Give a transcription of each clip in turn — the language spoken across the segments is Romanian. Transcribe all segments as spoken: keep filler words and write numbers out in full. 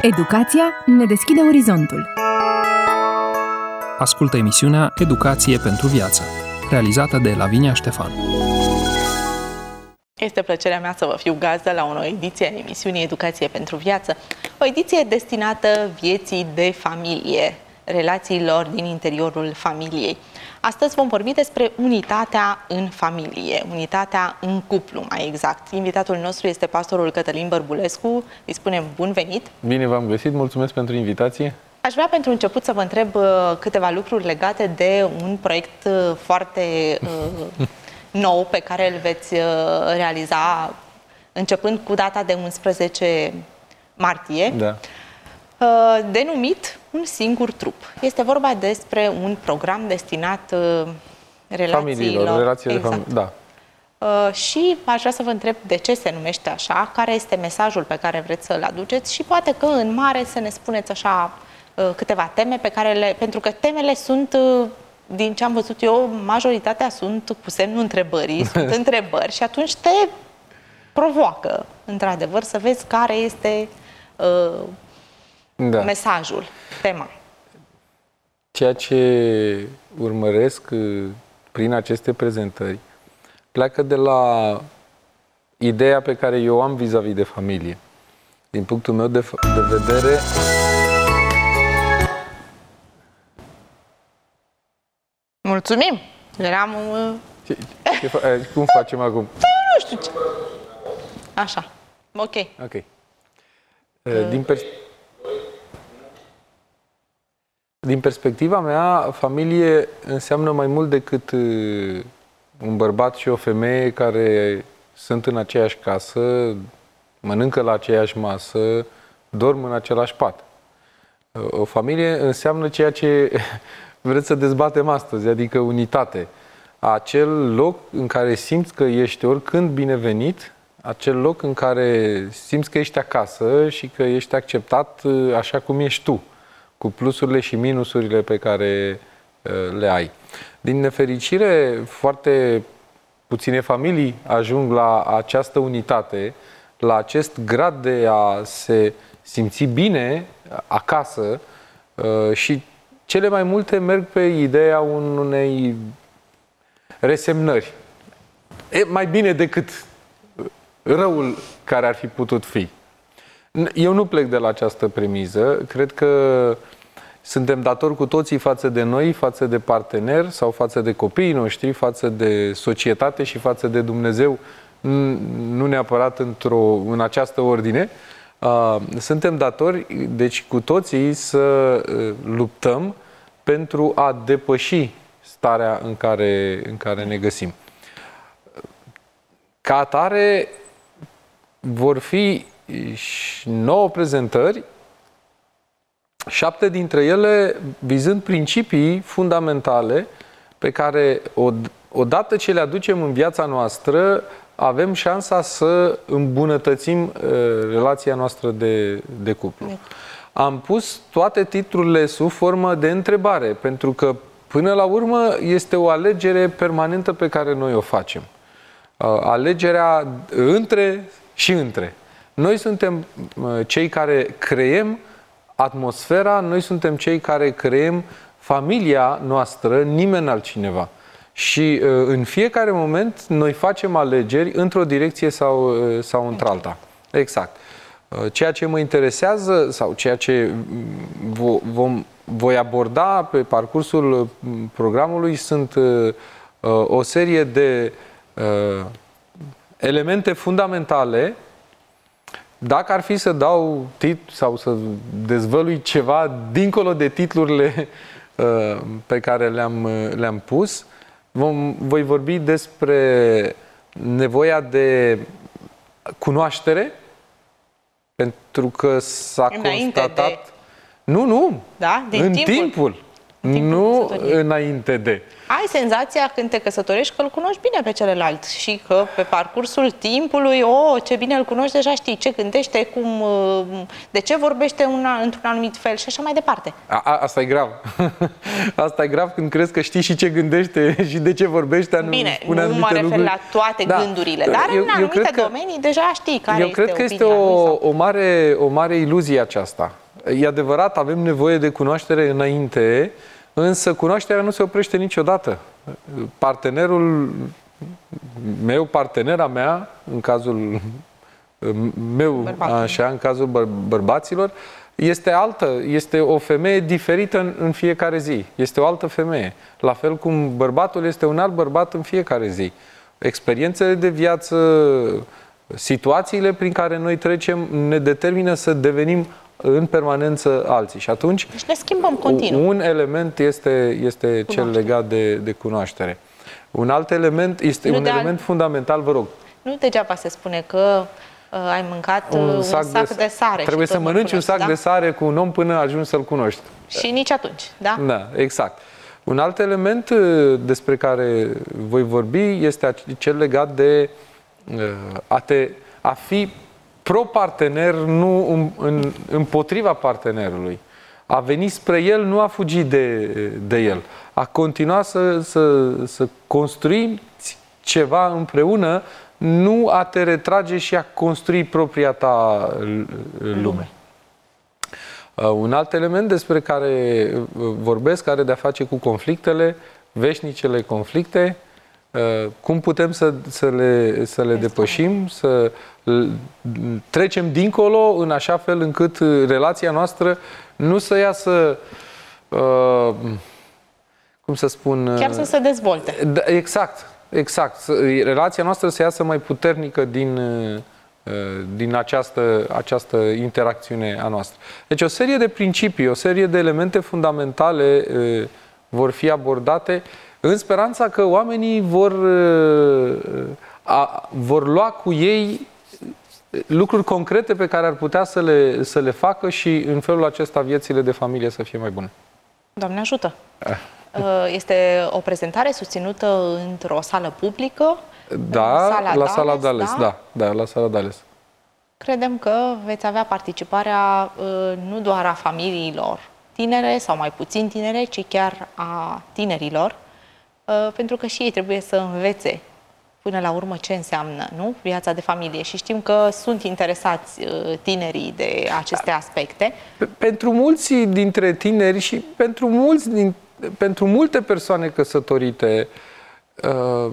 Educația ne deschide orizontul. Ascultă emisiunea Educație pentru Viață, realizată de Lavinia Ștefan. Este plăcerea mea să vă fiu gazdă la o nouă ediție a emisiunii Educație pentru Viață, o ediție destinată vieții de familie, relațiilor din interiorul familiei. Astăzi vom vorbi despre unitatea în familie, unitatea în cuplu, mai exact. Invitatul nostru este pastorul Cătălin Bărbulescu. Îi spunem bun venit! Bine v-am găsit, mulțumesc pentru invitație! Aș vrea pentru început să vă întreb câteva lucruri legate de un proiect foarte uh, nou pe care îl veți realiza începând cu data de unsprezece martie, da. denumit Un singur trup. Este vorba despre un program destinat relațiilor. Familiilor, relațiile exact. de familie, da. Și aș vrea să vă întreb de ce se numește așa, care este mesajul pe care vreți să-l aduceți și poate că în mare să ne spuneți așa câteva teme pe care le... Pentru că temele sunt... Din ce am văzut eu, majoritatea sunt cu semnul întrebării, sunt întrebări și atunci te provoacă, într-adevăr, să vezi care este uh, da. mesajul, tema. Ceea ce urmăresc uh, prin aceste prezentări pleacă de la ideea pe care eu am vis-a-vis de familie. Din punctul meu de, de vedere... Mulțumim! Eram... Ce, ce fa cum facem acum? Nu știu ce... Așa. Ok. Ok. Din, pers Din perspectiva mea, familie înseamnă mai mult decât un bărbat și o femeie care sunt în aceeași casă, mănâncă la aceeași masă, dorm în același pat. O familie înseamnă ceea ce... vreți să dezbatem astăzi, adică unitate. Acel loc în care simți că ești oricând binevenit, acel loc în care simți că ești acasă și că ești acceptat așa cum ești tu, cu plusurile și minusurile pe care le ai. Din nefericire, foarte puține familii ajung la această unitate, la acest grad de a se simți bine acasă și cele mai multe merg pe ideea unei resemnări. E mai bine decât răul care ar fi putut fi. Eu nu plec de la această premiză. Cred că suntem datori cu toții față de noi, față de parteneri sau față de copiii noștri, față de societate și față de Dumnezeu, nu neapărat într-o, în această ordine. Suntem datori, deci, cu toții să luptăm pentru a depăși starea în care, în care ne găsim. Ca atare, vor fi nouă prezentări, șapte dintre ele vizând principii fundamentale pe care, odată ce le aducem în viața noastră, avem șansa să îmbunătățim uh, relația noastră de, de cuplu. De. Am pus toate titlurile sub formă de întrebare, pentru că, până la urmă, este o alegere permanentă pe care noi o facem. Uh, alegerea între și între. Noi suntem uh, cei care creăm atmosfera, noi suntem cei care creăm familia noastră, nimeni altcineva. Și în fiecare moment noi facem alegeri într-o direcție sau, sau într-alta. Exact. Ceea ce mă interesează sau ceea ce vom, voi aborda pe parcursul programului sunt o serie de elemente fundamentale. Dacă ar fi să dau titlu sau să dezvălui ceva dincolo de titlurile pe care le-am le-am pus, Vom, voi vorbi despre nevoia de cunoaștere, pentru că s-a constatat... De... Nu, nu! Da? Din în timpul? timpul. Nu înainte de. Ai senzația când te căsătorești că îl cunoști bine pe celălalt și că pe parcursul timpului, o, ce bine îl cunoști, deja știi ce gândește, cum, de ce vorbește una, într-un anumit fel și așa mai departe. A, a, asta e grav. Asta e grav când crezi că știi și ce gândește și de ce vorbește. Bine, nu mă refer lucruri. La toate da. gândurile, dar eu, în anumite că, domenii deja știi care eu este cred că este o, o, mare, o mare iluzie aceasta. E adevărat, avem nevoie de cunoaștere înainte, însă cunoașterea nu se oprește niciodată. Partenerul meu, partenera mea, în cazul meu, Bărbatul. așa, în cazul băr bărbaților, este altă, este o femeie diferită în, în fiecare zi. Este o altă femeie. La fel cum bărbatul este un alt bărbat în fiecare zi. Experiențele de viață, situațiile prin care noi trecem ne determină să devenim în permanență alții. Și atunci, deci ne schimbăm continuu. Un element este, este cel legat de, de cunoaștere. Un alt element este nu un element al... fundamental, vă rog. Nu degeaba se spune că uh, ai mâncat un, un sac, sac de, de sare. Trebuie să mănânci un sac da? de sare cu un om până ajungi să-l cunoști. Și nici atunci, da? Da, exact. Un alt element despre care voi vorbi este cel legat de uh, a, te, a fi pro-partener, nu în, în, împotriva partenerului. A venit spre el, nu a fugit de, de el. A continuat să, să, să construim ceva împreună, nu a te retrage și a construi propria ta lume. Un alt element despre care vorbesc are de-a face cu conflictele, veșnicele conflicte, cum putem să, să le, să le depășim, să trecem dincolo în așa fel încât relația noastră nu să iasă, uh, cum să spun... Chiar să se dezvolte. Da, exact, exact. Relația noastră să iasă mai puternică din, uh, din această, această interacțiune a noastră. Deci o serie de principii, o serie de elemente fundamentale uh, vor fi abordate în speranța că oamenii vor, uh, a, vor lua cu ei lucruri concrete pe care ar putea să le, să le facă și în felul acesta viețile de familie să fie mai bune. Doamne ajută! Este o prezentare susținută într-o sală publică? Da, sala la sala Dales, da? Da, da, la sala Dales. Credem că veți avea participarea nu doar a familiilor tinere sau mai puțin tinere, ci chiar a tinerilor, pentru că și ei trebuie să învețe până la urmă ce înseamnă, nu? Viața de familie. Și știm că sunt interesați tinerii de aceste aspecte. Pentru mulți dintre tineri și pentru, mulți din, pentru multe persoane căsătorite, uh,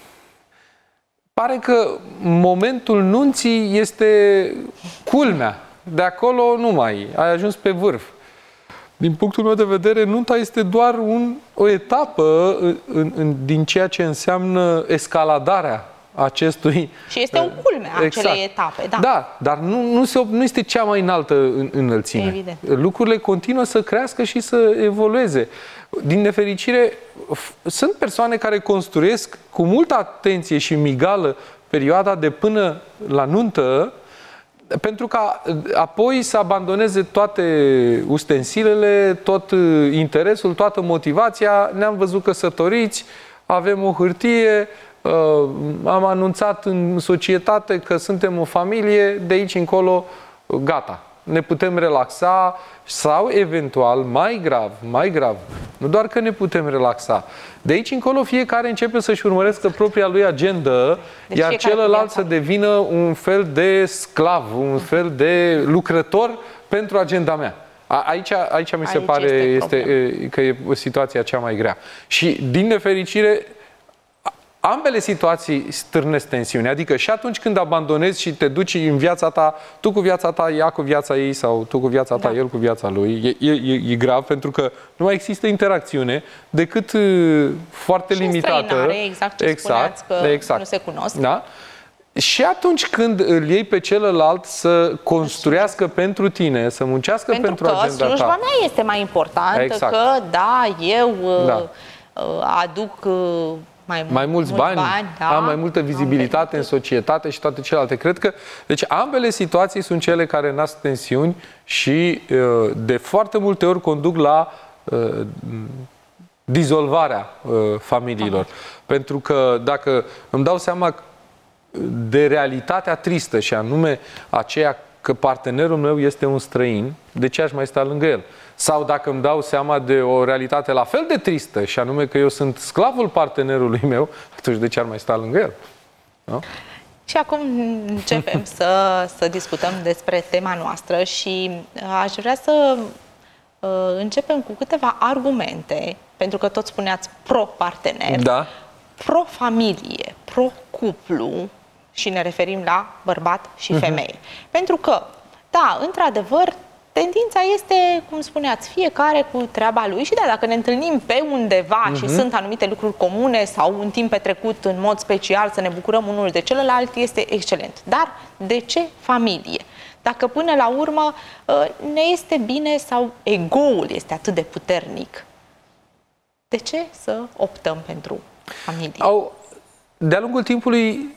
pare că momentul nunții este culmea. De acolo nu mai ai ajuns pe vârf. Din punctul meu de vedere, nunta este doar un, o etapă în, în, din ceea ce înseamnă escaladarea acestui... Și este o culme a exact. acelei etape, da. Da, dar nu, nu, se, nu este cea mai înaltă în, înălțime. Evident. Lucrurile continuă să crească și să evolueze. Din nefericire, sunt persoane care construiesc cu multă atenție și migală perioada de până la nuntă, pentru ca apoi să abandoneze toate ustensilele, tot interesul, toată motivația. Ne-am văzut căsătoriți, avem o hârtie, am anunțat în societate că suntem o familie, de aici încolo gata. Ne putem relaxa sau eventual, mai grav, mai grav, nu doar că ne putem relaxa, de aici încolo fiecare începe să-și urmărească propria lui agendă, deci iar celălalt să devină un fel de sclav, un fel de lucrător pentru agenda mea. Aici, aici mi se aici pare este este, că e situația cea mai grea. Și din nefericire, ambele situații stârnesc tensiune. Adică și atunci când abandonezi și te duci în viața ta, tu cu viața ta, ea cu viața ei sau tu cu viața ta, da. el cu viața lui, e, e, e grav pentru că nu mai există interacțiune decât foarte și limitată. Exact ce exact, spuneați că exact. nu se cunosc. Da? Și atunci când îl iei pe celălalt să construiască pentru tine, să muncească pentru, pentru agenda ta. Pentru că slujba mea este mai importantă, exact. că da, eu da. aduc... Mai, mai mulți, mulți bani, bani da, am mai multă vizibilitate în societate și toate celelalte. Cred că, deci ambele situații sunt cele care nasc tensiuni și de foarte multe ori conduc la uh, dizolvarea uh, familiilor. Aha. Pentru că dacă îmi dau seama de realitatea tristă și anume aceea că partenerul meu este un străin, de ce aș mai sta lângă el? Sau dacă îmi dau seama de o realitate la fel de tristă și anume că eu sunt sclavul partenerului meu, atunci de ce ar mai sta lângă el? Nu? Și acum începem să, să discutăm despre tema noastră și aș vrea să uh, începem cu câteva argumente, pentru că tot spuneați pro-partener, da. pro-familie, pro-cuplu și ne referim la bărbat și femeie. Uh-huh. Pentru că, da, într-adevăr, tendința este, cum spuneați, fiecare cu treaba lui și da, dacă ne întâlnim pe undeva uh-huh. și sunt anumite lucruri comune sau un timp petrecut în mod special să ne bucurăm unul de celălalt, este excelent. Dar de ce familie? Dacă până la urmă ne este bine sau ego-ul este atât de puternic, de ce să optăm pentru familie? Au, de-a lungul timpului,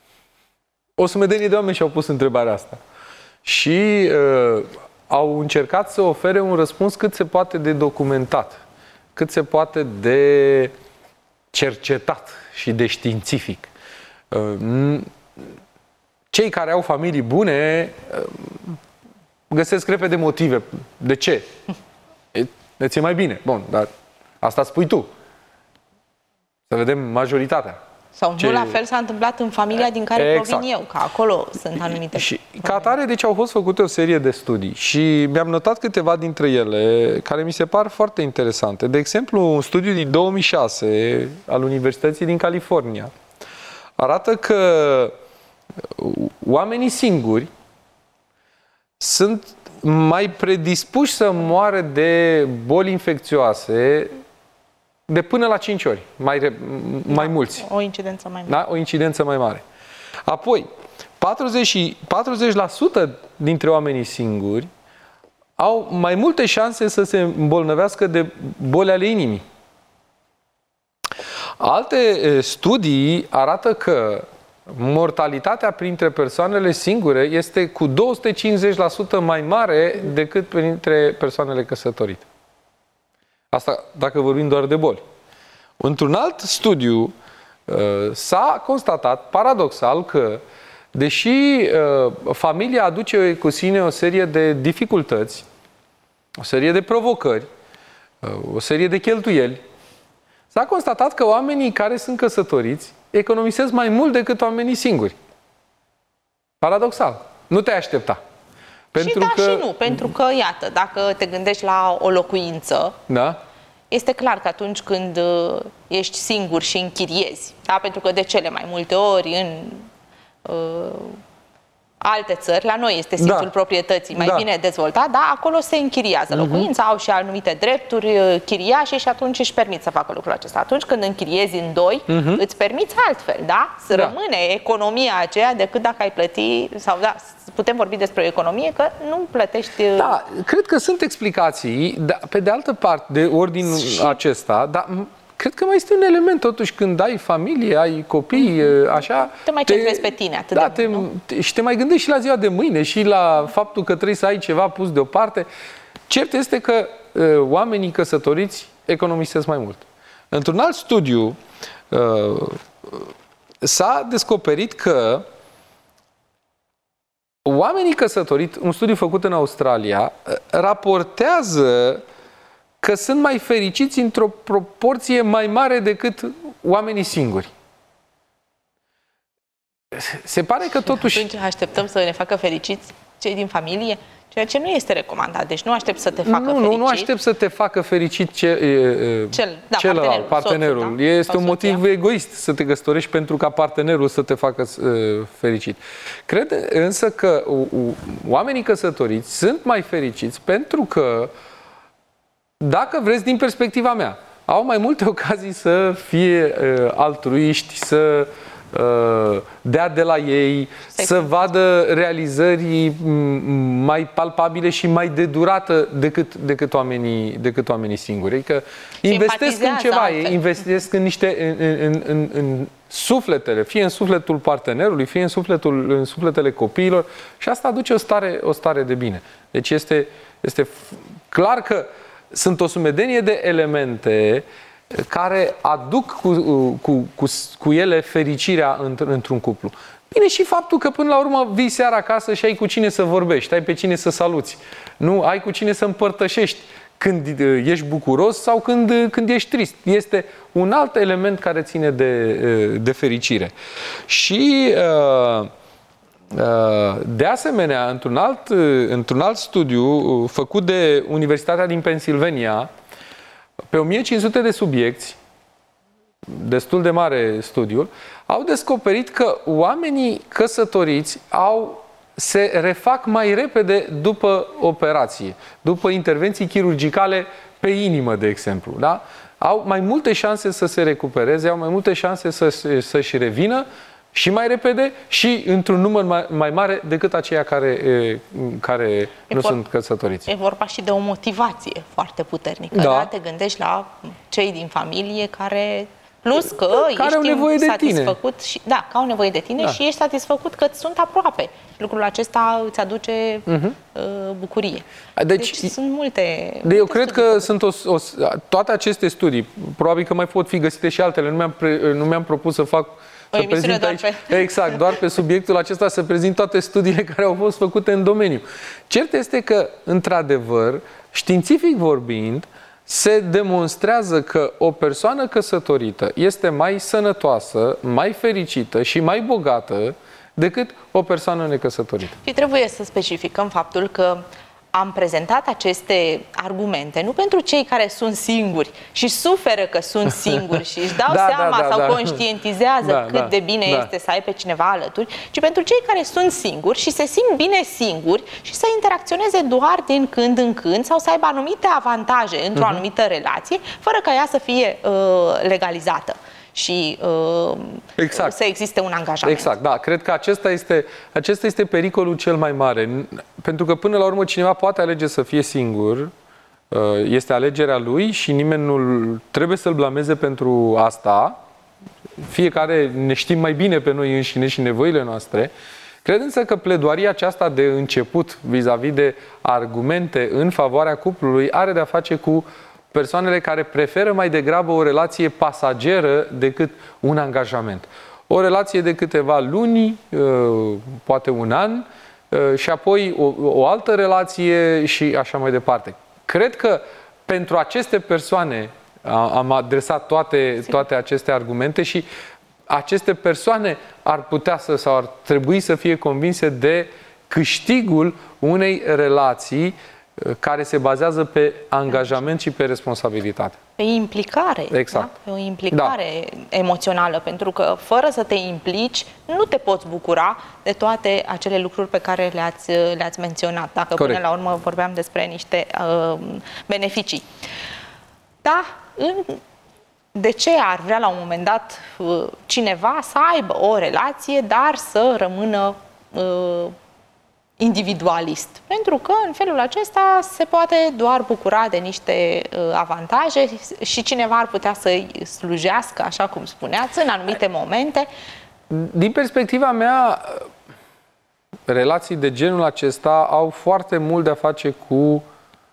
o sumedenie de oameni și-au pus întrebarea asta. Și uh, au încercat să ofere un răspuns cât se poate de documentat, cât se poate de cercetat și de științific. Uh, cei care au familii bune uh, găsesc repede motive. De ce? E, ți-e mai bine. Bun, dar asta spui tu. Să vedem majoritatea. Sau Ce... nu la fel s-a întâmplat în familia din care exact. provin eu, că acolo sunt anumite... Și ca atare, deci au fost făcute o serie de studii și mi-am notat câteva dintre ele care mi se par foarte interesante. De exemplu, un studiu din două mii șase al Universității din California arată că oamenii singuri sunt mai predispuși să moară de boli infecțioase de până la cinci ori, mai, mai da, mulți. O incidență mai mare. Da? O incidență mai mare. Apoi, patruzeci la sută dintre oamenii singuri au mai multe șanse să se îmbolnăvească de boli ale inimii. Alte studii arată că mortalitatea printre persoanele singure este cu două sute cincizeci la sută mai mare decât printre persoanele căsătorite. Asta dacă vorbim doar de boli. Într-un alt studiu s-a constatat, paradoxal, că deși familia aduce cu sine o serie de dificultăți, o serie de provocări, o serie de cheltuieli, s-a constatat că oamenii care sunt căsătoriți economisesc mai mult decât oamenii singuri. Paradoxal. Nu te-ai aștepta. Pentru și da că... și nu, pentru că, iată, dacă te gândești la o locuință, da? Este clar că atunci când ești singur și închiriezi, da? Pentru că de cele mai multe ori în uh, alte țări, la noi este simțul da. proprietății mai da. bine dezvoltat, dar acolo se închiriază locuința, uh-huh. au și anumite drepturi chiriașe și atunci își permit să facă lucrul acesta. Atunci când închiriezi în doi, uh-huh. îți permiți altfel, da? Să da. rămâne economia aceea decât dacă ai plăti, sau da, putem vorbi despre o economie, că nu plătești... Da, cred că sunt explicații, da, pe de altă parte, de ordinul și... acesta, dar... Cred că mai este un element, totuși, când ai familie, ai copii, așa... Te mai centrezi pe tine atât da, de mult, te, te, și te mai gândești și la ziua de mâine și la faptul că trebuie să ai ceva pus deoparte. Cert este că uh, oamenii căsătoriți economisesc mai mult. Într-un alt studiu uh, s-a descoperit că oamenii căsătoriți, un studiu făcut în Australia, raportează că sunt mai fericiți într-o proporție mai mare decât oamenii singuri. Se pare că totuși... Atunci așteptăm să ne facă fericiți cei din familie? Ceea ce nu este recomandat. Deci nu aștept să te facă nu, fericit. Nu, nu aștept să te facă fericit ce, Cel, da, celălalt, partenerul. partenerul. Soțul, da? Este Sau un motiv soția. egoist să te căsătorești pentru ca partenerul să te facă uh, fericit. Cred însă că uh, oamenii căsătoriți sunt mai fericiți pentru că, dacă vreți, din perspectiva mea, au mai multe ocazii să fie uh, altruiști, să uh, dea de la ei, Stai să vadă realizări mai palpabile și mai de durată decât, decât, oamenii, decât oamenii singuri. Adică investesc în ceva, altfel. investesc în niște în, în, în, în sufletele, fie în sufletul partenerului, fie în, sufletul, în sufletele copiilor, și asta aduce o stare, o stare de bine. Deci este, este clar că sunt o sumedenie de elemente care aduc cu, cu, cu, cu ele fericirea într-un cuplu. Bine, și faptul că până la urmă vii seara acasă și ai cu cine să vorbești, ai pe cine să saluți, nu ai cu cine să împărtășești când ești bucuros sau când, când ești trist. Este un alt element care ține de, de fericire. Și de asemenea, într-un alt, într-un alt studiu făcut de Universitatea din Pennsylvania, pe o mie cinci sute de subiecți, destul de mare studiul, au descoperit că oamenii căsătoriți au, se refac mai repede după operație, după intervenții chirurgicale pe inimă, de exemplu. Da? Au mai multe șanse să se recupereze, au mai multe șanse să, să-și revină și mai repede și într-un număr mai, mai mare decât aceia care, care e nu vor, sunt căsătoriți. E vorba și de o motivație foarte puternică. Da. Da? Te gândești la cei din familie care... Plus că care ești au nevoie de satisfăcut tine. Și, da, că au nevoie de tine da. Și ești satisfăcut că sunt aproape. Lucrul acesta îți aduce uh-huh. uh, bucurie. Deci, deci sunt multe... De eu cred că sunt o, o, toate aceste studii, probabil că mai pot fi găsite și altele, nu mi-am, pre, nu mi-am propus să fac o să prezint aici, pe... exact, doar pe subiectul acesta să prezint toate studiile care au fost făcute în domeniu. Cert este că, într-adevăr, științific vorbind, se demonstrează că o persoană căsătorită este mai sănătoasă, mai fericită și mai bogată decât o persoană necăsătorită. Și trebuie să specificăm faptul că am prezentat aceste argumente nu pentru cei care sunt singuri și suferă că sunt singuri și își dau da, seama da, da, sau da. conștientizează da, cât da, de bine da. este să ai pe cineva alături, ci pentru cei care sunt singuri și se simt bine singuri și să interacționeze doar din când în când sau să aibă anumite avantaje într-o uh-huh. anumită relație, fără ca ea să fie uh, legalizată. Și uh, exact. Să existe un angajament. Exact, da. Cred că acesta este, acesta este pericolul cel mai mare. Pentru că până la urmă cineva poate alege să fie singur, este alegerea lui și nimeni nu trebuie să-l blameze pentru asta. Fiecare ne știm mai bine pe noi înșine și nevoile noastre. Cred însă că pledoaria aceasta de început vis-a-vis de argumente în favoarea cuplului are de-a face cu persoanele care preferă mai degrabă o relație pasageră decât un angajament. O relație de câteva luni, poate un an, și apoi o, o altă relație și așa mai departe. Cred că pentru aceste persoane am adresat toate, toate aceste argumente și aceste persoane ar putea să sau ar trebui să fie convinse de câștigul unei relații care se bazează pe angajament și pe responsabilitate. Pe implicare. Exact. Da? Pe o implicare da. emoțională, pentru că fără să te implici, nu te poți bucura de toate acele lucruri pe care le-ați le-ați menționat. Dacă Corect. Până la urmă vorbeam despre niște uh, beneficii. Da, în, de ce ar vrea la un moment dat uh, cineva să aibă o relație, dar să rămână uh, individualist? Pentru că în felul acesta se poate doar bucura de niște uh, avantaje și cineva ar putea să-i slujească, așa cum spuneați, în anumite momente. Din perspectiva mea, relații de genul acesta au foarte mult de-a face cu uh,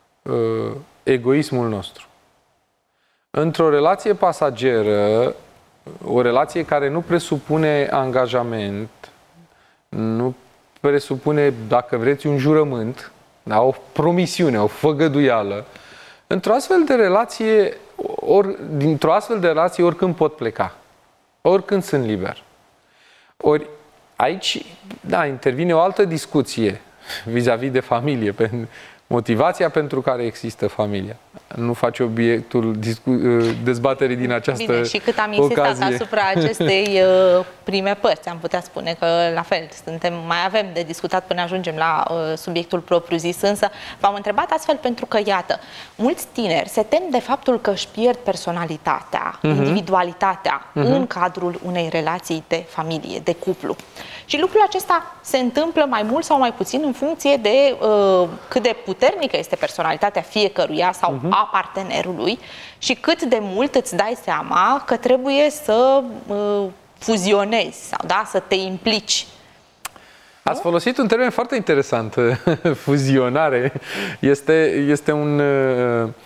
egoismul nostru. Într-o relație pasageră, o relație care nu presupune angajament, nu presupune, dacă vreți, un jurământ, da? O promisiune, o făgăduială. Într-o astfel de relație, or, dintr-o astfel de relație, oricând pot pleca. Oricând sunt liber. Ori aici, da, intervine o altă discuție vis-a-vis de familie, pe motivația pentru care există familia. Nu face obiectul dezbaterii din această Bine, și cât am insistat ocazie. asupra acestei prime părți, am putea spune că la fel, suntem, mai avem de discutat până ajungem la uh, subiectul propriu-zis, însă v-am întrebat astfel pentru că, iată, mulți tineri se tem de faptul că își pierd personalitatea, uh-huh. individualitatea uh-huh. în cadrul unei relații de familie, de cuplu. Și lucrul acesta se întâmplă mai mult sau mai puțin în funcție de uh, cât de puternică este personalitatea fiecăruia sau uh-huh. a partenerului și cât de mult îți dai seama că trebuie să uh, fuzionezi sau da, să te implici. Ați folosit un termen foarte interesant, fuzionare. Este, este un,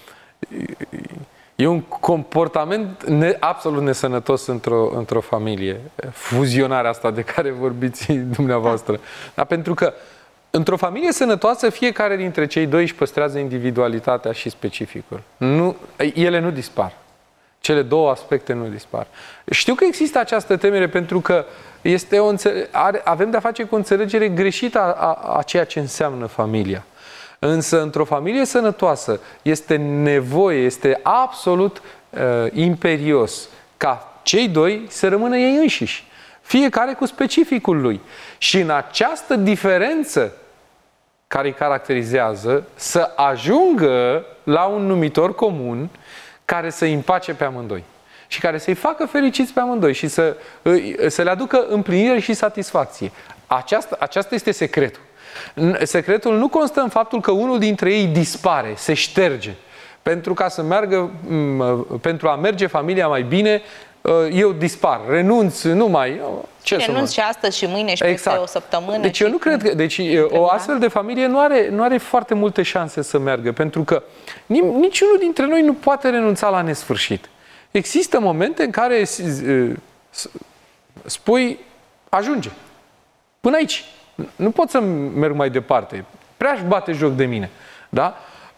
e un comportament ne, absolut nesănătos într-o, într-o familie. Fuzionarea asta de care vorbiți dumneavoastră. Dar pentru că într-o familie sănătoasă, fiecare dintre cei doi își păstrează individualitatea și specificul. Nu, ele nu dispar. Cele două aspecte nu dispar. Știu că există această temere pentru că este o are, avem de-a face cu o înțelegere greșită a, a, a ceea ce înseamnă familia. Însă, într-o familie sănătoasă, este nevoie, este absolut uh, imperios ca cei doi să rămână ei înșiși. Fiecare cu specificul lui. Și în această diferență care îi caracterizează, să ajungă la un numitor comun care să-i împace pe amândoi. Și care să-i facă fericiți pe amândoi și să, să le aducă împlinire și satisfacție. Aceasta, aceasta este secretul. Secretul nu constă în faptul că unul dintre ei dispare, se șterge. Pentru ca să meargă, pentru a merge familia mai bine, eu dispar, renunț, nu mai... Ce renunț și astăzi și mâine și exact. peste o săptămână. Deci eu nu cred că... Deci o astfel de familie nu are, nu are foarte multe șanse să meargă, pentru că niciunul dintre noi nu poate renunța la nesfârșit. Există momente în care spui, ajunge, până aici. Nu pot să merg mai departe. Prea-și bate joc de mine. Da?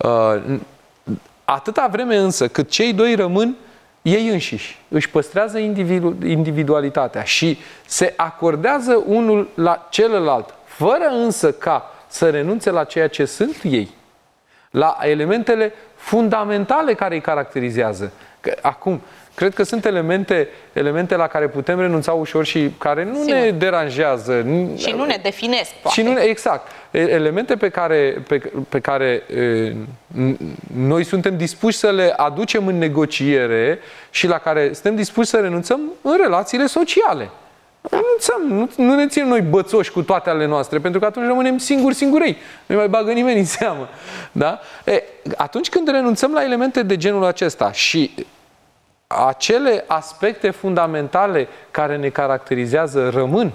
Atâta vreme însă cât cei doi rămân ei înșiși, își păstrează individu individualitatea și se acordează unul la celălalt, fără însă ca să renunțe la ceea ce sunt ei, la elementele fundamentale care îi caracterizează. Că, acum, cred că sunt elemente, elemente la care putem renunța ușor și care nu Sigur. ne deranjează. Și nu ne definesc, poate. Și nu, exact. Elemente pe care, pe, pe care e, noi suntem dispuși să le aducem în negociere și la care suntem dispuși să renunțăm în relațiile sociale. Renunțăm, nu, nu ne ținem noi bățoși cu toate ale noastre, pentru că atunci rămânem singuri, singurei. Nu mai bagă nimeni în seamă. Da? E, atunci când renunțăm la elemente de genul acesta și acele aspecte fundamentale care ne caracterizează rămân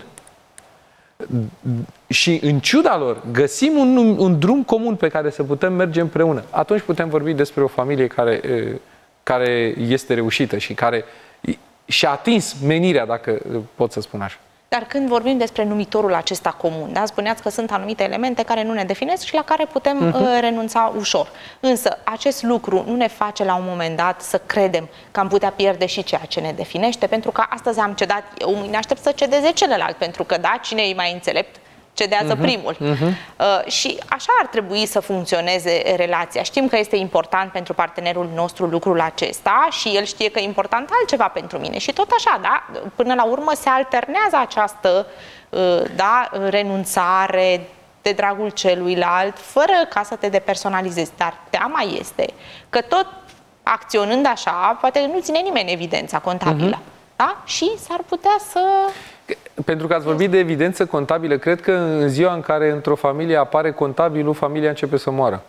și în ciuda lor găsim un, un drum comun pe care să putem merge împreună, atunci putem vorbi despre o familie care, care este reușită și care și-a atins menirea, dacă pot să spun așa. Dar când vorbim despre numitorul acesta comun, da? Spuneați că sunt anumite elemente care nu ne definesc și la care putem uh-huh. renunța ușor. Însă acest lucru nu ne face la un moment dat să credem că am putea pierde și ceea ce ne definește, pentru că astăzi am cedat eu, mâine aștept să cedeze celălalt, pentru că da, cine e mai înțelept cedează uh-huh. primul. Uh-huh. Uh, și așa ar trebui să funcționeze relația. Știm că este important pentru partenerul nostru lucrul acesta și el știe că e important altceva pentru mine. Și tot așa, da? Până la urmă se alternează această uh, da, renunțare de dragul celuilalt, fără ca să te depersonalizezi. Dar teama este că tot acționând așa, poate nu ține nimeni evidența contabilă. Uh-huh. Da? Și s-ar putea să... Pentru că ați vorbit de evidență contabilă, cred că în ziua în care într-o familie apare contabilul, familia începe să moară.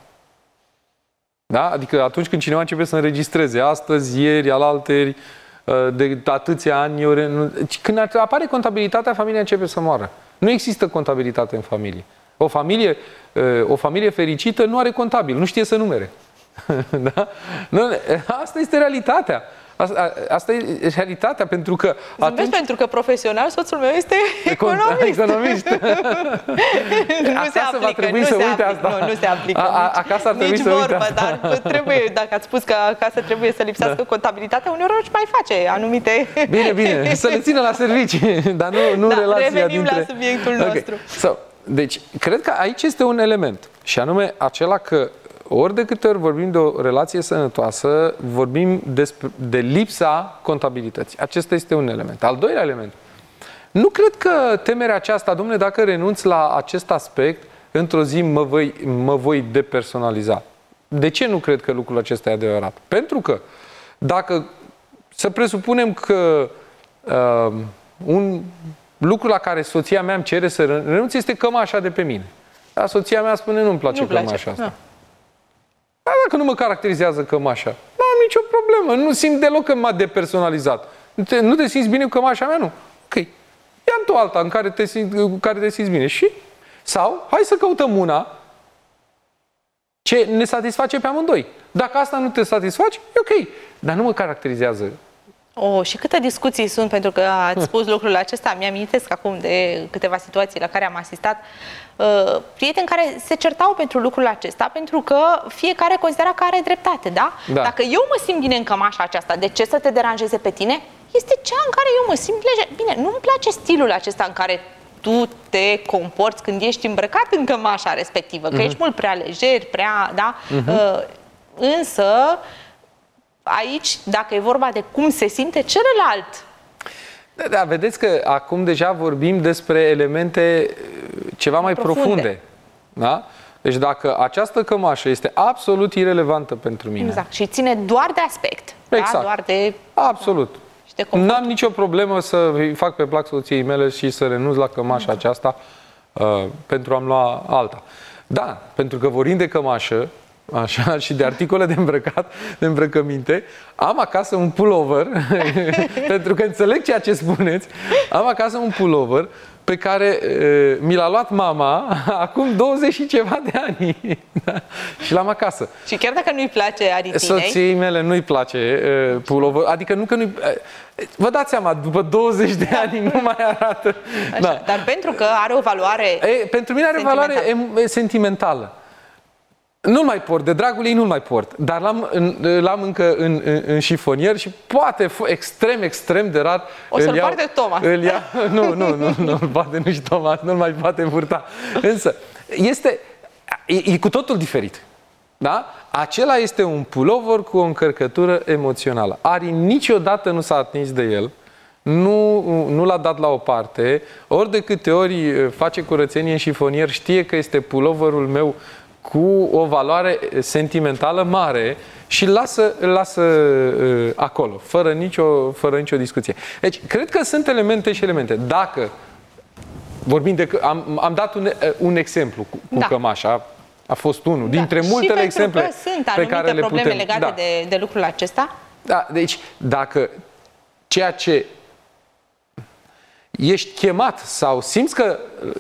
Da? Adică atunci când cineva începe să înregistreze, astăzi, ieri, alaltăieri, de atâția ani, ore, când apare contabilitatea, familia începe să moară. Nu există contabilitate în familie. O familie, o familie fericită nu are contabil, nu știe să numere. Da? Asta este realitatea. Asta, asta e realitatea, pentru că... Atunci... pentru că profesional soțul meu este economist. economist. nu se aplică, nu se aplică. Nu, nu se aplică. A, a, acasă ar trebui nici să vorbă, uite dar trebuie, dacă ați spus că acasă trebuie să lipsească da. contabilitatea, uneori își mai face anumite... Bine, bine, să le țină la servicii, dar nu, nu da, relația revenim dintre... la subiectul okay. nostru. So, deci, cred că aici este un element, și anume acela că ori de câte ori vorbim de o relație sănătoasă, vorbim despre, de lipsa contabilității. Acesta este un element. Al doilea element. Nu cred că temerea aceasta, dom'le, dacă renunț la acest aspect, într-o zi mă voi, mă voi depersonaliza. De ce nu cred că lucrul acesta e adevărat? Pentru că dacă să presupunem că uh, un lucru la care soția mea îmi cere să renunț este cămașa de pe mine. Dar soția mea spune, nu-mi place, nu place cămașa asta. Dar dacă nu mă caracterizează cămașa, nu am nicio problemă, nu simt deloc că m-a depersonalizat. Nu te, nu te simți bine cu cămașa mea? Nu. Ok. Ia-mi tu alta în care te, simți, în care te simți bine. Și? Sau, hai să căutăm una ce ne satisface pe amândoi. Dacă asta nu te satisface, e ok, dar nu mă caracterizează. Oh, și câte discuții sunt, pentru că ați spus lucrul acesta, mi-amintesc acum de câteva situații la care am asistat, uh, prieteni care se certau pentru lucrul acesta, pentru că fiecare considera că are dreptate, da? Da. Dacă eu mă simt bine în cămașa aceasta, de ce să te deranjeze pe tine? Este cea în care eu mă simt lejer. Bine, nu-mi place stilul acesta în care tu te comporți când ești îmbrăcat în cămașa respectivă, că uh-huh. ești mult prea lejer, prea, da? Uh-huh. Uh, însă, aici, dacă e vorba de cum se simte celălalt. Da, da, vedeți că acum deja vorbim despre elemente ceva mai profunde. profunde da? Deci dacă această cămașă este absolut irelevantă pentru mine. Exact. Și ține doar de aspect. Exact. Da? Doar de... Absolut. N-am nicio problemă să fac pe plac soției mele și să renunț la cămașa da. aceasta uh, pentru a-mi lua alta. Da, pentru că vorbim de cămașă, așa, și de articole de îmbrăcat, de îmbrăcăminte, am acasă un pullover, pentru că înțeleg ceea ce spuneți, am acasă un pullover pe care e, mi l-a luat mama acum douăzeci și ceva de ani. Da? Și l-am acasă. Și chiar dacă nu-i place aritinei... Soției mele nu-i place e, pullover, adică nu că nu-i... Vă dați seama, după douăzeci de ani nu mai arată. Așa, da. Dar pentru că are o valoare e, pentru mine are sentimentală. valoare sentimentală. Nu-l mai port, de dragul ei nu-l mai port, dar l-am încă în, în, în șifonier și poate extrem, extrem de rar... O să-l poarte Thomas. Îl ia, nu, nu, nu, nu, îl poate nu și Thomas, nu-l mai poate purta. Însă, este, e, e cu totul diferit. Da? Acela este un pullover cu o încărcătură emoțională. Ari niciodată nu s-a atins de el, nu, nu l-a dat la o parte, ori de câte ori face curățenie în șifonier, știe că este pulloverul meu cu o valoare sentimentală mare și îl lasă, îl lasă uh, acolo, fără nicio, fără nicio discuție. Deci, cred că sunt elemente și elemente. Dacă vorbim de... Am, am dat un, un exemplu cu, cu da. cămașa, a fost unul da. dintre multele exemple pe care le probleme putem... legate da. de, de lucrul acesta. Da, deci, dacă ceea ce ești chemat sau simți că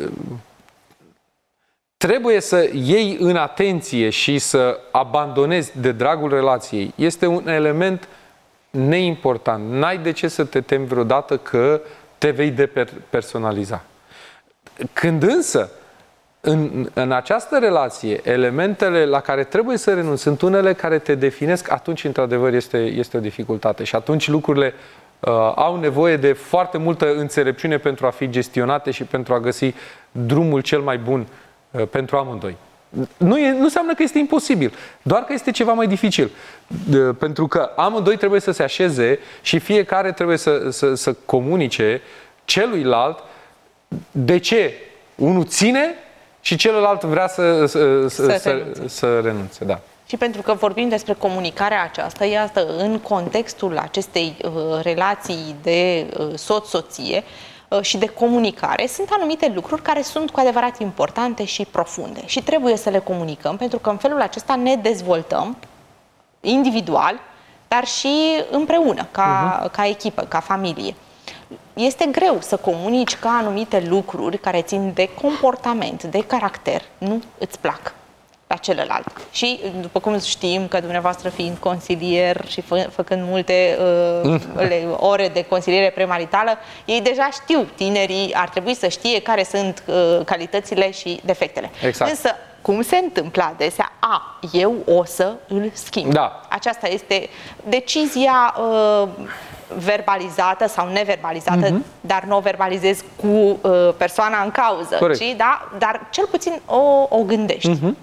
trebuie să iei în atenție și să abandonezi de dragul relației, este un element neimportant. N-ai de ce să te temi vreodată că te vei depersonaliza. Când însă, în, în această relație, elementele la care trebuie să renunți sunt unele care te definesc, atunci, într-adevăr, este, este o dificultate. Și atunci lucrurile uh, au nevoie de foarte multă înțelepciune pentru a fi gestionate și pentru a găsi drumul cel mai bun pentru amândoi. Nu, e, nu înseamnă că este imposibil, doar că este ceva mai dificil. Pentru că amândoi trebuie să se așeze și fiecare trebuie să, să, să comunice celuilalt de ce unul ține și celălalt vrea să, să, să, să, renunțe. să renunțe. Da. Și pentru că vorbim despre comunicarea aceasta, iată, în contextul acestei uh, relații de uh, soț-soție, și de comunicare, sunt anumite lucruri care sunt cu adevărat importante și profunde. Și trebuie să le comunicăm, pentru că în felul acesta ne dezvoltăm individual, dar și împreună, ca, uh-huh. ca echipă, ca familie. Este greu să comunici că anumite lucruri care țin de comportament, de caracter, nu îți plac la celălalt. Și, după cum știm, că dumneavoastră fiind consilier și fă, făcând multe uh, ore de consiliere premaritală, ei deja știu, tinerii ar trebui să știe care sunt uh, calitățile și defectele. Exact. Însă, cum se întâmplă adesea? A, eu o să îl schimb. Da. Aceasta este decizia uh, verbalizată sau neverbalizată, uh-huh. dar nu o verbalizez cu uh, persoana în cauză, ci, da, dar cel puțin o, o gândești. Uh-huh.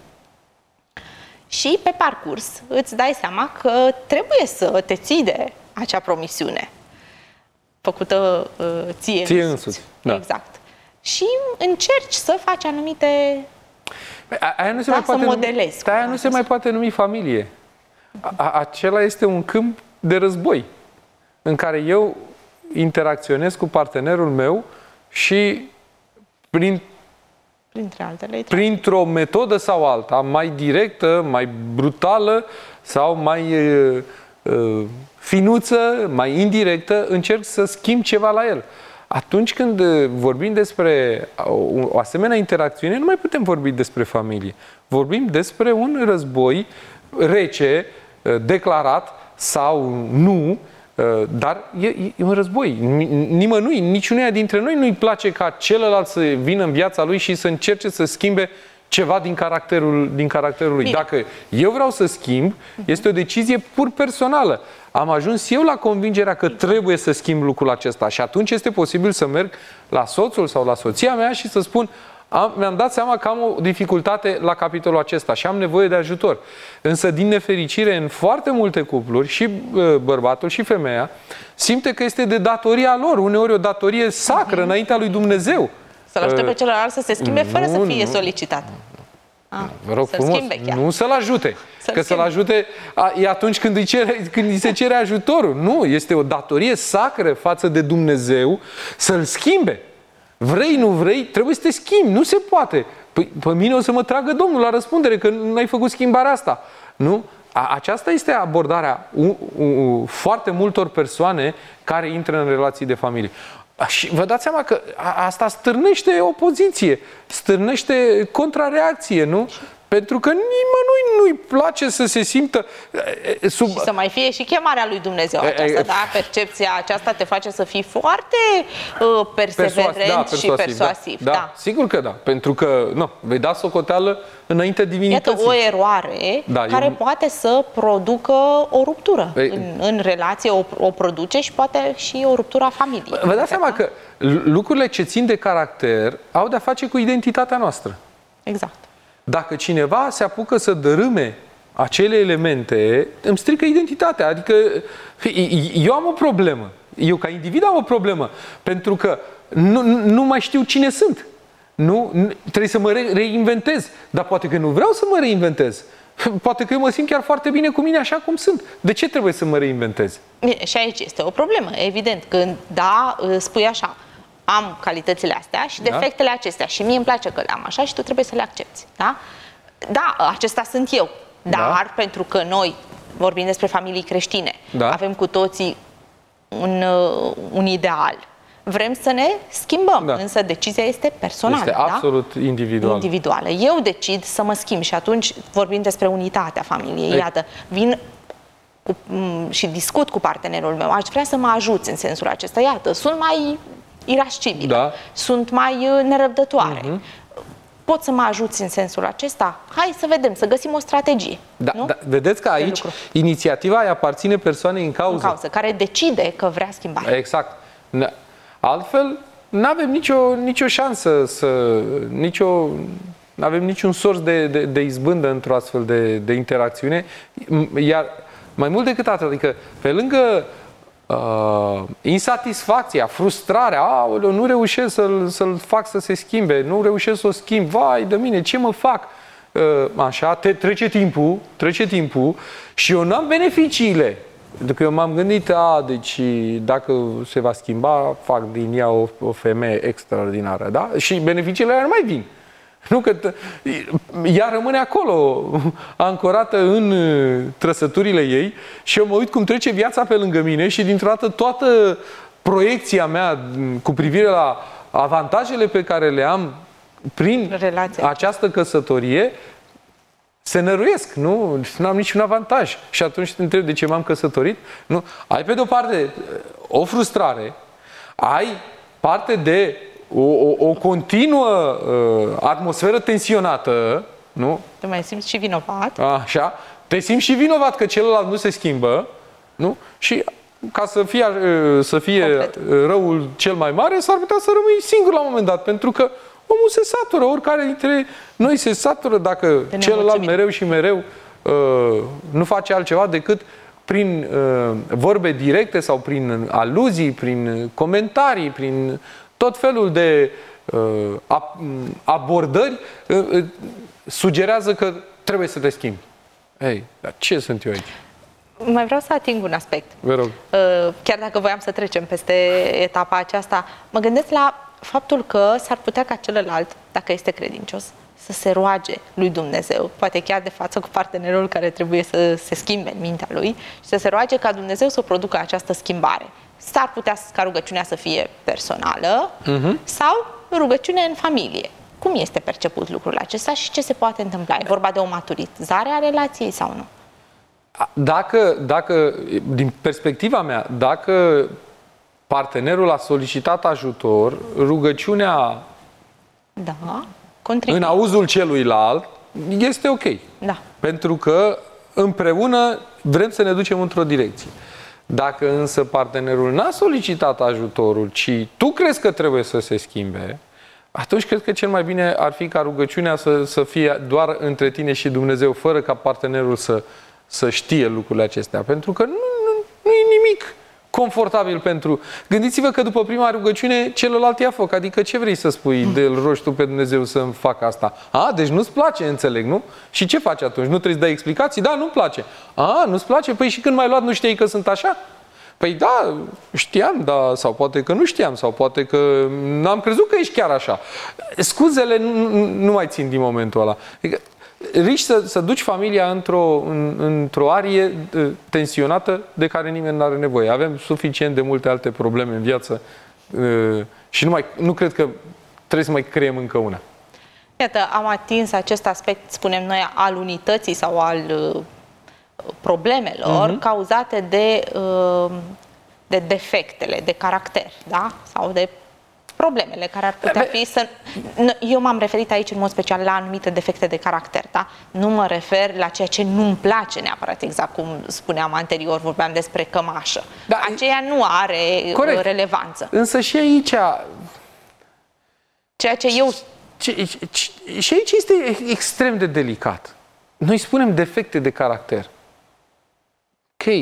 Și pe parcurs îți dai seama că trebuie să te ții de acea promisiune făcută uh, ție, ție însuți. Da. Exact. Și încerci să faci anumite... Aia nu se, da, mai, poate modelezi, numi, aia nu se mai poate numi familie. A, acela este un câmp de război în care eu interacționez cu partenerul meu și prin Printre altele. printr-o metodă sau alta, mai directă, mai brutală sau mai uh, uh, finuță, mai indirectă, încerc să schimb ceva la el. atunci când vorbim despre o, o asemenea interacțiune, nu mai putem vorbi despre familie. Vorbim despre un război rece, declarat sau nu, dar e, e un război. Nimănui, niciunuia dintre noi nu-i place ca celălalt să vină în viața lui și să încerce să schimbe ceva din caracterul, din caracterul lui. Bine. Dacă eu vreau să schimb, este o decizie pur personală. Am ajuns eu la convingerea că trebuie să schimb lucrul acesta și atunci este posibil să merg la soțul sau la soția mea și să spun: Am, mi-am dat seama că am o dificultate la capitolul acesta și am nevoie de ajutor. Însă, din nefericire, în foarte multe cupluri, și bărbatul și femeia simte că este de datoria lor, uneori o datorie sacră înaintea lui Dumnezeu. Să-l ajute pe celălalt să se schimbe nu, fără să fie nu. solicitat. Ah, vă rog frumos, nu să-l ajute. Să că să-l ajute a, e atunci când îi, cere, când îi se cere ajutorul. Nu, este o datorie sacră față de Dumnezeu să-l schimbe. Vrei, nu vrei, trebuie să te schimbi. Nu se poate. Păi, pe mine o să mă tragă Domnul la răspundere că nu ai făcut schimbarea asta. Nu? A, aceasta este abordarea u, u, u, foarte multor persoane care intră în relații de familie. Și vă dați seama că asta stârnește opoziție, stârnește contrareacție, nu? Pentru că nimănui nu-i place să se simtă sub... Și să mai fie și chemarea lui Dumnezeu aceasta, da? Percepția aceasta te face să fii foarte uh, perseverent Persoas, da, persuasiv, și persuasiv. Da, da. Da, sigur că da. Pentru că nu, vei da socoteală înainte divinității. Iată o eroare da, care eu... poate să producă o ruptură Ei... în, în relație, o, o produce și poate și o ruptură a familiei. Vă dați seama că lucrurile ce țin de caracter au de-a face cu identitatea noastră. Exact. Dacă cineva se apucă să dărâme acele elemente, îmi strică identitatea. Adică eu am o problemă. Eu ca individ am o problemă. Pentru că nu, nu mai știu cine sunt. Nu, trebuie să mă re reinventez. Dar poate că nu vreau să mă reinventez. Poate că eu mă simt chiar foarte bine cu mine așa cum sunt. De ce trebuie să mă reinventez? Bine, și aici este o problemă, evident. Când, da, spui așa: am calitățile astea și defectele da. acestea și mie îmi place că le am așa și tu trebuie să le accepti. Da? Da, acesta sunt eu. Dar da. pentru că noi vorbim despre familii creștine, da. avem cu toții un, un ideal, vrem să ne schimbăm, da. însă decizia este personală. Este absolut da? individuală. individuală. Eu decid să mă schimb și atunci vorbim despre unitatea familiei. Ei. Iată, vin cu, și discut cu partenerul meu, aș vrea să mă ajuți în sensul acesta. Iată, sunt mai irascibilă, da. sunt mai nerăbdătoare. Uh-huh. Poți să mă ajuți în sensul acesta? Hai să vedem, să găsim o strategie. Da, nu? Da, vedeți că aici inițiativa îi aparține persoanei în cauză. În cauză, care decide că vrea schimbare. Exact. Altfel, nu avem nicio, nicio șansă să... Nicio, nu avem niciun sors de, de, de izbândă într-o astfel de, de interacțiune. Iar mai mult decât atât, adică pe lângă Uh, insatisfacția, frustrarea, aoleu, nu reușesc să-l să-l fac să se schimbe, nu reușesc să o schimb, vai de mine, ce mă fac? Uh, așa, te, trece timpul, trece timpul și eu n-am beneficiile. Pentru că eu m-am gândit, a, deci dacă se va schimba, fac din ea o, o femeie extraordinară, da? Și beneficiile alea nu mai vin. Nu că ea rămâne acolo, ancorată în trăsăturile ei și eu mă uit cum trece viața pe lângă mine și dintr-o dată toată proiecția mea cu privire la avantajele pe care le am prin Relația. această căsătorie se năruiesc, nu? Nu am niciun avantaj. Și atunci te întreb de ce m-am căsătorit. Nu? Ai pe de-o parte o frustrare, ai parte de O, o, o continuă uh, atmosferă tensionată, nu? Te mai simți și vinovat. Așa. Te simți și vinovat că celălalt nu se schimbă, nu? Și ca să fie, uh, să fie răul cel mai mare, s-ar putea să rămâi singur la un moment dat, pentru că omul se satură, oricare dintre noi se satură dacă celălalt mereu și mereu uh, nu face altceva decât prin uh, vorbe directe sau prin aluzii, prin comentarii, prin tot felul de uh, abordări uh, uh, sugerează că trebuie să te schimbi. Ei, dar ce sunt eu aici? Mai vreau să ating un aspect. Vă rog. Uh, chiar dacă voiam să trecem peste etapa aceasta, mă gândesc la faptul că s-ar putea ca celălalt, dacă este credincios, să se roage lui Dumnezeu, poate chiar de față cu partenerul care trebuie să se schimbe în mintea lui, și să se roage ca Dumnezeu să producă această schimbare. s-ar putea ca rugăciunea să fie personală uh-huh. sau rugăciune în familie. Cum este perceput lucrul acesta și ce se poate întâmpla? E vorba de o maturizare a relației sau nu? Dacă, dacă, din perspectiva mea, dacă partenerul a solicitat ajutor, rugăciunea da, contribuie. în auzul celuilalt este ok. Da. Pentru că împreună vrem să ne ducem într-o direcție. Dacă însă partenerul n-a solicitat ajutorul, ci tu crezi că trebuie să se schimbe, atunci cred că cel mai bine ar fi ca rugăciunea să, să fie doar între tine și Dumnezeu, fără ca partenerul să, să știe lucrurile acestea. Pentru că nu, nu, nu e nimic confortabil pentru... Gândiți-vă că după prima rugăciune celălalt ia foc. Adică ce vrei să spui de îl rogi tu pe Dumnezeu să-mi facă asta? A, deci nu-ți place, înțeleg, nu? Și ce faci atunci? Nu trebuie să dai explicații? Da, nu-mi place. A, nu-ți place? Păi și când m-ai luat nu știai că sunt așa? Păi da, știam, da, sau poate că nu știam, sau poate că n-am crezut că ești chiar așa. Scuzele nu, nu mai țin din momentul ăla. Adică, riști să, să duci familia într-o, în, într-o arie tensionată de care nimeni nu are nevoie. Avem suficient de multe alte probleme în viață și nu, mai, nu cred că trebuie să mai creăm încă una. Iată, am atins acest aspect, spunem noi, al unității sau al problemelor uh-huh. cauzate de, de defectele de caracter, da? Sau de problemele care ar putea fi să... Eu m-am referit aici în mod special la anumite defecte de caracter, da? Nu mă refer la ceea ce nu-mi place neapărat, exact cum spuneam anterior, vorbeam despre cămașă. Da, aceea nu are corect. Relevanță. Însă și aici... Ceea ce eu... Ce, ce, și aici este extrem de delicat. Noi spunem defecte de caracter. Ok.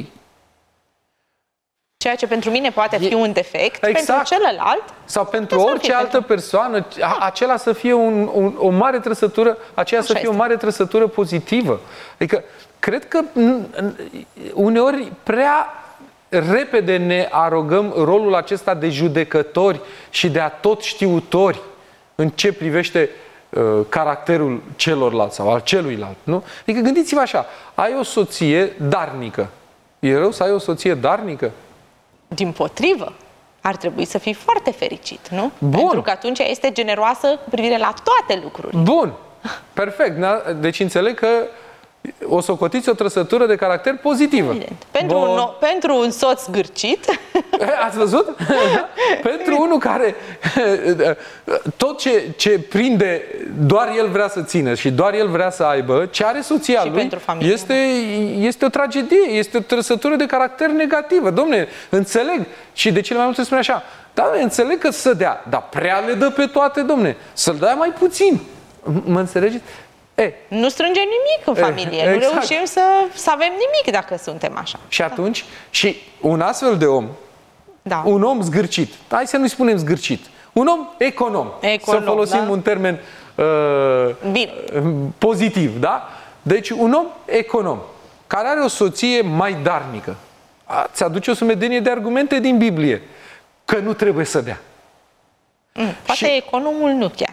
Ceea ce pentru mine poate fi e, un defect, exact. pentru celălalt... Sau pentru orice altă pentru... persoană, a, acela să fie un, un, o mare trăsătură, aceea Așa să fie este. o mare trăsătură pozitivă. Adică, cred că uneori prea repede ne arogăm rolul acesta de judecători și de atot știutori în ce privește uh, caracterul celorlalți sau al celuilalt. Nu? Adică gândiți-vă așa, ai o soție darnică. E rău să ai o soție darnică? Dimpotrivă, ar trebui să fii foarte fericit, nu? Bun. Pentru că atunci este generoasă cu privire la toate lucrurile. Bun, perfect. Deci înțeleg că o socotiți o trăsătură de caracter pozitivă. Evident. Pentru, un, pentru un soț zgârcit. Ați văzut? Pentru unul care tot ce, ce prinde, doar el vrea să țină și doar el vrea să aibă, ce are soția și lui, este, este o tragedie, este o trăsătură de caracter negativă. Dom'le, înțeleg. Și de cele mai multe spune așa, da, înțeleg că să dea, dar prea le dă pe toate, dom'le. Să-l dea mai puțin. Mă înțelegeți? E. Nu strângem nimic în familie, e, exact. Nu reușim să, să avem nimic dacă suntem așa. Și atunci, da. și un astfel de om, da. un om zgârcit, hai să nu-i spunem zgârcit, un om econom, econom să folosim da. un termen uh, Bine. pozitiv, da? Deci un om econom, care are o soție mai darnică, ți-aduce o sumedenie de argumente din Biblie, că nu trebuie să dea. Mm, poate și... economul nu chiar.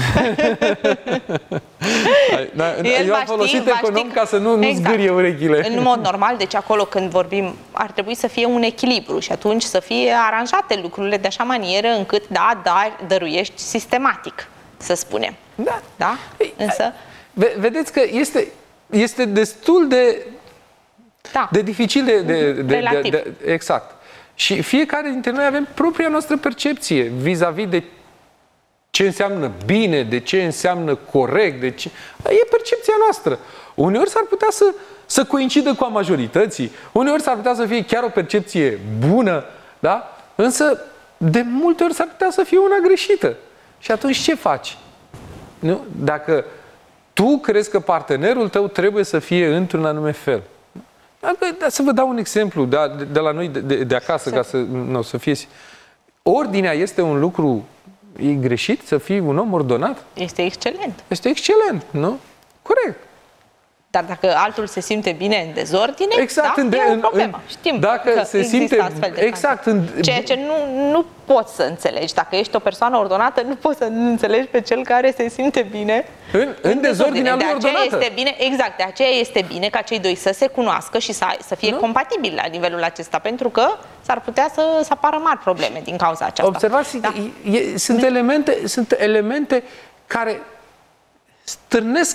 Eu am folosit ști, econom ști, ca să nu, nu exact. zgârie urechile. În mod normal, deci acolo când vorbim, ar trebui să fie un echilibru și atunci să fie aranjate lucrurile de așa manieră încât, da, dar dăruiești sistematic, să spunem. Da. Da? Însă... Vedeți că este, este destul de, da. de dificil de, de, de, de, de... Exact. Și fiecare dintre noi avem propria noastră percepție vis-a-vis de ce înseamnă bine, de ce înseamnă corect, de ce... E percepția noastră. Uneori s-ar putea să, să coincidă cu a majorității, uneori s-ar putea să fie chiar o percepție bună, da? Însă, de multe ori s-ar putea să fie una greșită. Și atunci ce faci? Nu? Dacă tu crezi că partenerul tău trebuie să fie într-un anume fel. Dacă, să vă dau un exemplu de, de, de la noi, de, de, de acasă, ca să, nu, să fie... Ordinea este un lucru... E greșit să fii un om ordonat? Este excelent. Este excelent, nu? Corect. Dar dacă altul se simte bine în dezordine, exact, da, în de, e o în, problemă. Știm dacă că se simte astfel de exact în, ceea ce nu, nu poți să înțelegi. Dacă ești o persoană ordonată, nu poți să înțelegi pe cel care se simte bine în, în, în dezordinea lui ordonată. Este bine, exact, de aceea este bine ca cei doi să se cunoască și să, să fie nu? compatibili la nivelul acesta, pentru că s-ar putea să, să apară mari probleme din cauza aceasta. Observați, da? e, sunt, elemente, sunt elemente care stârnesc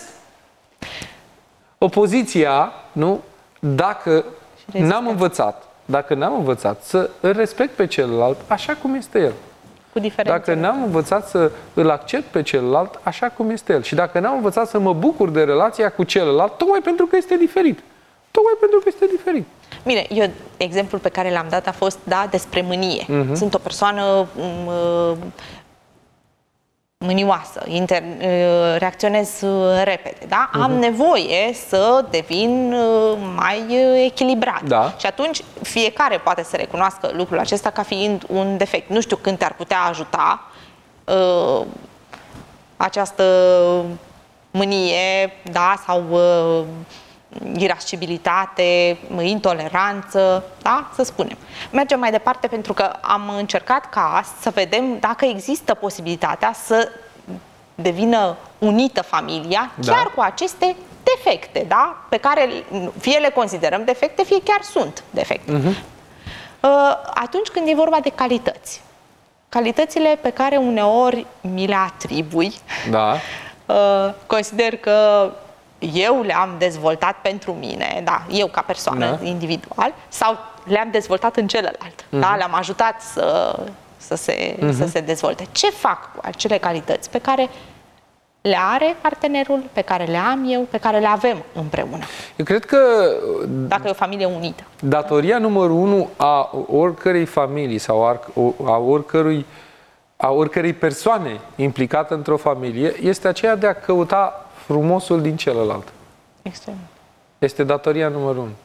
opoziția, nu? Dacă n-am învățat, dacă n-am învățat să îl respect pe celălalt așa cum este el. Cu diferențe. Dacă n-am învățat să îl accept pe celălalt așa cum este el. Și dacă n-am învățat să mă bucur de relația cu celălalt, tocmai pentru că este diferit. Tocmai pentru că este diferit. Bine, eu, exemplul pe care l-am dat a fost, da, despre mânie. Uh-huh. Sunt o persoană um, mânioasă, inter, reacționez repede, da? Uh-huh. Am nevoie să devin mai echilibrat. Da. Și atunci fiecare poate să recunoască lucrul acesta ca fiind un defect. Nu știu când te-ar putea ajuta uh, această mânie, da? Sau uh, irascibilitate, intoleranță, da? Să spunem. Mergem mai departe pentru că am încercat ca să vedem dacă există posibilitatea să devină unită familia, da, chiar cu aceste defecte, da? Pe care fie le considerăm defecte, fie chiar sunt defecte. Uh-huh. Atunci când e vorba de calități, calitățile pe care uneori mi le atribui, da, consider că eu le-am dezvoltat pentru mine, da, eu ca persoană, da, individual, sau le-am dezvoltat în celălalt, uh-huh, da, le-am ajutat să, să, se, uh-huh, să se dezvolte. Ce fac cu acele calități pe care le are partenerul, pe care le am eu, pe care le avem împreună? Eu cred că dacă e o familie unită. Datoria numărul unu a oricărei familii sau a oricărui, a oricărei persoane implicată într-o familie este aceea de a căuta frumosul din celălalt. Extrem. Este datoria numărul unu.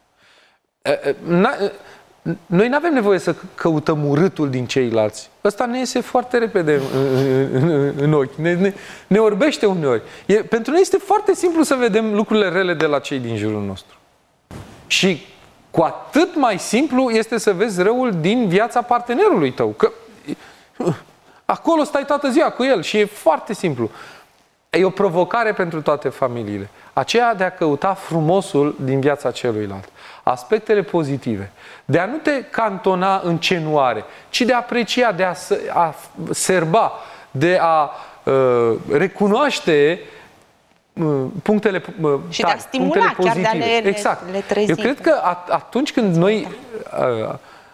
Noi nu avem nevoie să căutăm urâtul din ceilalți. Ăsta ne iese foarte repede în, în, în, în ochi. Ne, ne, ne orbește uneori. E, pentru noi este foarte simplu să vedem lucrurile rele de la cei din jurul nostru. Și cu atât mai simplu este să vezi răul din viața partenerului tău. Că acolo stai toată ziua cu el și e foarte simplu. E o provocare pentru toate familiile. Aceea de a căuta frumosul din viața celuilalt. Aspectele pozitive. De a nu te cantona în cenuare, ci de a aprecia, de a, a serba, de a uh, recunoaște uh, punctele uh, și tari, de a stimula, chiar de a le, exact. le trezi. Eu cred că atunci când noi uh,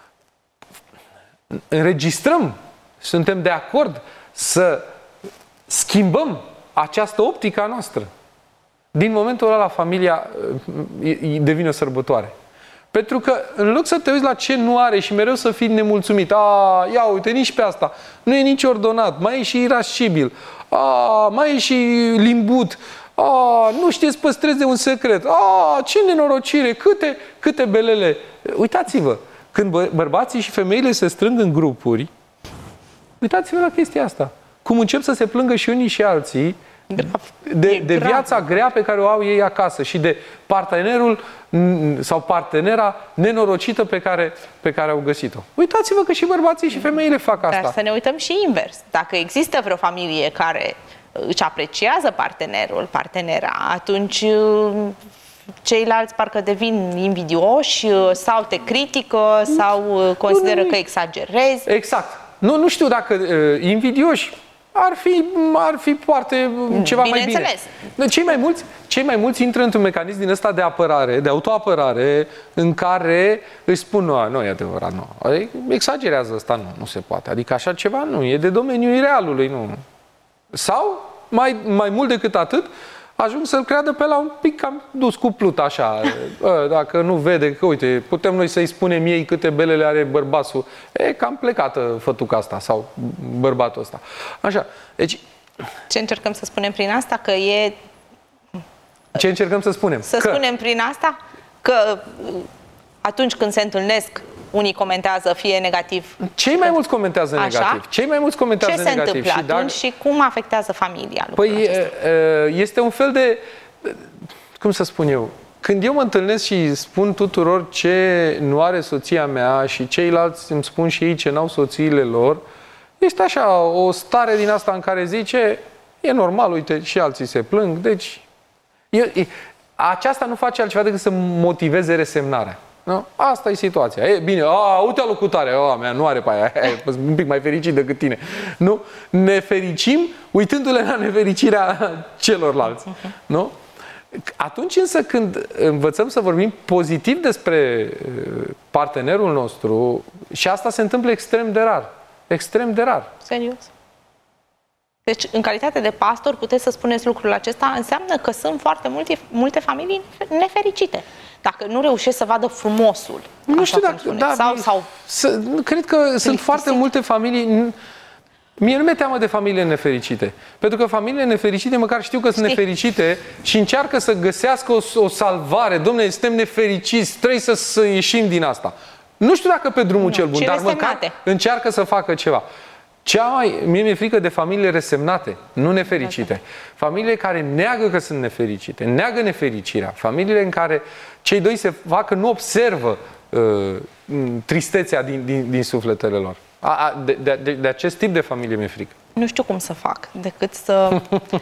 înregistrăm, suntem de acord să schimbăm această optică a noastră, din momentul ăla familia devine o sărbătoare. Pentru că în loc să te uiți la ce nu are și mereu să fii nemulțumit, a, ia uite, nici pe asta, nu e nici ordonat, mai e și irascibil, a, mai e și limbut, a, nu știe să păstreze un secret, a, ce nenorocire, câte, câte belele. Uitați-vă, când bă, bărbații și femeile se strâng în grupuri, uitați-vă la chestia asta. Cum încep să se plângă și unii și alții de, de viața grea pe care o au ei acasă și de partenerul sau partenera nenorocită pe care, pe care au găsit-o. Uitați-vă că și bărbații și femeile fac asta. Dar să ne uităm și invers. Dacă există vreo familie care își apreciază partenerul, partenera, atunci ceilalți parcă devin invidioși sau te critică sau consideră nu, nu, că exagerezi. Exact. Nu, nu știu dacă uh, invidioși ar fi, ar fi poate ceva mai bine. Cei mai mulți, cei mai mulți intră într-un mecanism din ăsta de apărare, de autoapărare, în care își spun, nu, nu e adevărat, nu. Exagerează ăsta, nu, nu se poate. Adică așa ceva nu, e de domeniul irealului, nu. Sau, mai, mai mult decât atât, ajung să-l creadă pe la un pic cam dus cu pluta, așa. Dacă nu vede, că uite, putem noi să-i spunem ei câte belele are bărbatul. E cam plecată fătuca asta sau bărbatul ăsta. Așa, deci... Ce încercăm să spunem prin asta? Că e... Ce încercăm să spunem? Să că... spunem prin asta că atunci când se întâlnesc, unii comentează fie negativ. Cei mai mulți comentează Așa? negativ. Cei mai mulți comentează Ce negativ. Se întâmplă și atunci dacă... și cum afectează familia? Păi acesta? Este un fel de... cum să spun eu, când eu mă întâlnesc și spun tuturor ce nu are soția mea și ceilalți îmi spun și ei ce n-au soțiile lor, este așa o stare din asta în care zice, e normal, uite, și alții se plâng, deci e, e, aceasta nu face altceva decât să motiveze resemnarea. Nu? Asta e situația. E bine, a, uite locutare, a mea nu are pe aia, e un pic mai fericit decât tine. Nu? Ne fericim uitându-le la nefericirea celorlalți. Nu? Atunci însă când învățăm să vorbim pozitiv despre partenerul nostru, și asta se întâmplă extrem de rar. Extrem de rar. Serios. Deci, în calitate de pastor, puteți să spuneți lucrul acesta, înseamnă că sunt foarte multe, multe familii nefericite. Dacă nu reușesc să vadă frumosul, nu știu dacă, da, sau, sau să, cred că plictisit. Sunt foarte multe familii. Mie nu mi-e teamă de familiile nefericite. Pentru că familiile nefericite măcar știu că sunt Știi. nefericite și încearcă să găsească o, o salvare. Dom'le, suntem nefericiți, trebuie să, să ieșim din asta. Nu știu dacă pe drumul nu, cel bun, dar măcar încearcă să facă ceva. Cea mai, mie mi-e frică de familiile resemnate, nu nefericite. Okay. Familiile care neagă că sunt nefericite, neagă nefericirea. Familiile în care cei doi se fac că nu observă uh, tristețea din, din, din sufletele lor. A, a, de, de, de acest tip de familie mi-e frică. Nu știu cum să fac, decât să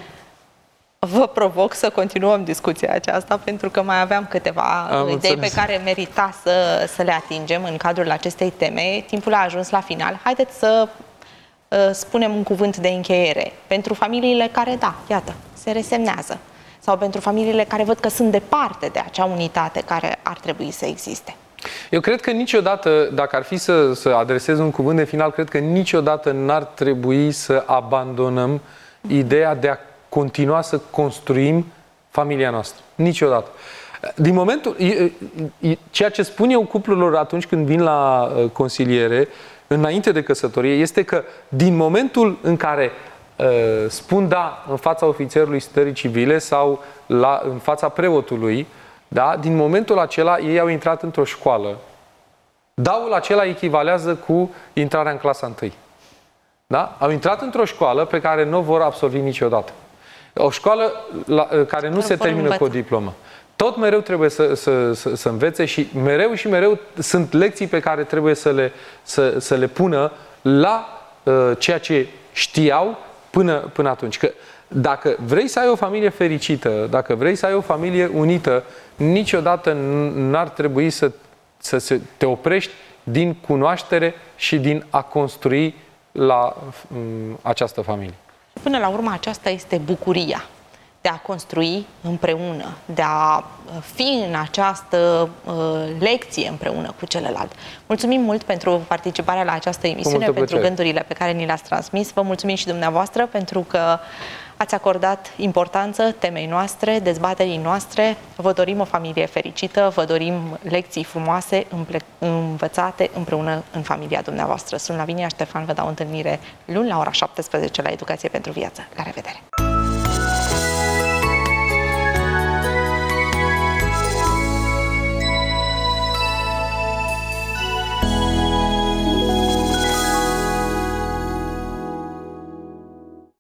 vă provoc să continuăm discuția aceasta, pentru că mai aveam câteva Am idei înțeles. pe care merita să, să le atingem în cadrul acestei teme. Timpul a ajuns la final. Haideți să spunem un cuvânt de încheiere pentru familiile care, da, iată, se resemnează, sau pentru familiile care văd că sunt departe de acea unitate care ar trebui să existe. Eu cred că niciodată, dacă ar fi să, să adresez un cuvânt de final, cred că niciodată n-ar trebui să abandonăm ideea de a continua să construim familia noastră. Niciodată. Din momentul, ceea ce spun eu cuplurilor atunci când vin la consiliere, înainte de căsătorie, este că din momentul în care uh, spun da în fața ofițerului stării civile sau la, în fața preotului, da, din momentul acela ei au intrat într-o școală. Daul acela echivalează cu intrarea în clasa întâi. Da? Au intrat într-o școală pe care nu o vor absolvi niciodată. O școală la, care nu se termină învăța. cu o diplomă. Tot mereu trebuie să, să, să, să învețe și mereu și mereu sunt lecții pe care trebuie să le, să, să le pună la uh, ceea ce știau până, până atunci. Că dacă vrei să ai o familie fericită, dacă vrei să ai o familie unită, niciodată n-ar trebui să, să, să te oprești din cunoaștere și din a construi la um, această familie. Până la urmă, aceasta este bucuria de a construi împreună, de a fi în această uh, lecție împreună cu celălalt. Mulțumim mult pentru participarea la această emisiune, pentru plăcere. gândurile pe care ni le-ați transmis. Vă mulțumim și dumneavoastră pentru că ați acordat importanță temei noastre, dezbaterii noastre. Vă dorim o familie fericită, vă dorim lecții frumoase, învățate împreună în familia dumneavoastră. Sunt Lavinia Ștefan, vă dau întâlnire luni la ora șaptesprezece la Educație pentru Viață. La revedere!